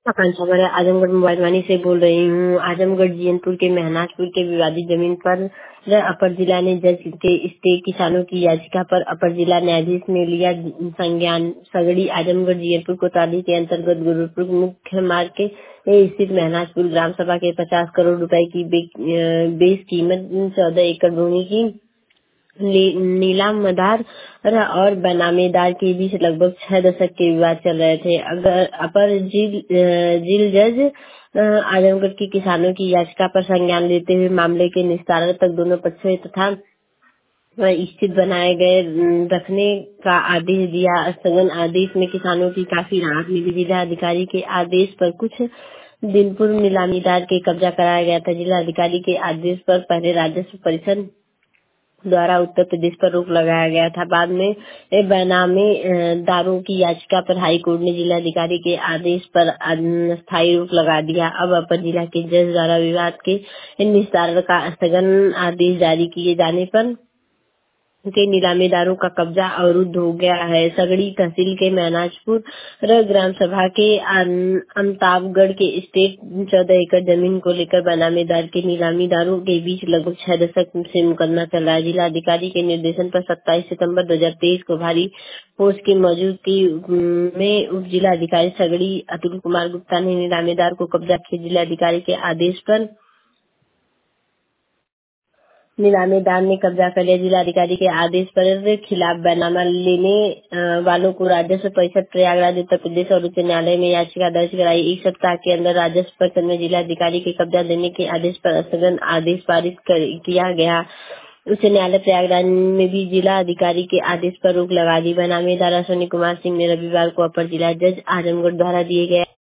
आकांक्षा मैं आजमगढ़ मोबाइल वाणी से बोल रही हूँ। आजमगढ़ जीयनपुर के महनाजपुर के विवादित जमीन पर अपर जिला ने जज के स्टे किसानों की याचिका पर अपर जिला न्यायाधीश ने लिया संज्ञान। सगड़ी आजमगढ़ जीयनपुर कोतवाली के अंतर्गत गुरुपुर मुख्य मार्ग के स्थित महनाजपुर ग्राम सभा के 50 करोड़ रुपए की बेस कीमत 14 एकड़ भूमि की नीलामदार और बनामेदार के बीच लगभग 6 दशक के विवाद चल रहे थे। अगर अपर जिल जज आजमगढ़ के किसानों की याचिका पर संज्ञान लेते हुए मामले के निस्तारण तक दोनों पक्षों तथा स्थित बनाए गए रखने का आदेश दिया। स्थगन आदेश में किसानों की काफी राहत मिली। जिला अधिकारी के आदेश पर कुछ दिन पूर्व नीलामीदार के कब्जा कराया गया था। जिला अधिकारी के आदेश पर पहले राजस्व परिषद द्वारा उत्तर प्रदेश पर रोक लगाया गया था। बाद में बेनामी दारों की याचिका पर हाई कोर्ट ने जिलाधिकारी के आदेश पर अस्थायी रोक लगा दिया। अब अपर जिला के जज द्वारा विवाद के निस्तारण का स्थगन आदेश जारी किए जाने पर के नीलामीदारों का कब्जा अवरुद्ध हो गया है। सगड़ी तहसील के महनाजपुर ग्राम सभा के अमिताभगढ़ के स्टेट 14 एकड़ जमीन को लेकर बनामेदार के नीलामीदारों के बीच लगभग 6 दशक से मुकदमा चल रहा है। जिला अधिकारी के निर्देशन पर 27 सितंबर 2023 को भारी फोर्स की मौजूदगी में उप जिला अधिकारी सगड़ी अतुल कुमार गुप्ता ने नीलामीदार को कब्जा किए। जिला अधिकारी के आदेश पर नीलामीदार ने कब्जा कर लिया। जिलाधिकारी के आदेश पर खिलाफ बैनामा लेने वालों को राजस्व परिषद प्रयागराज उत्तर प्रदेश और उच्च न्यायालय में याचिका दर्ज कराई। एक सप्ताह के अंदर राजस्व परिषद में जिलाधिकारी के कब्जा देने के आदेश पर स्थगन आदेश पारित किया गया। उच्च न्यायालय प्रयागराज में भी जिला अधिकारी के आदेश पर रोक लगा दी। बैनामीदार अश्विनी कुमार सिंह ने रविवार को अपर जिला जज आजमगढ़ द्वारा दिए गए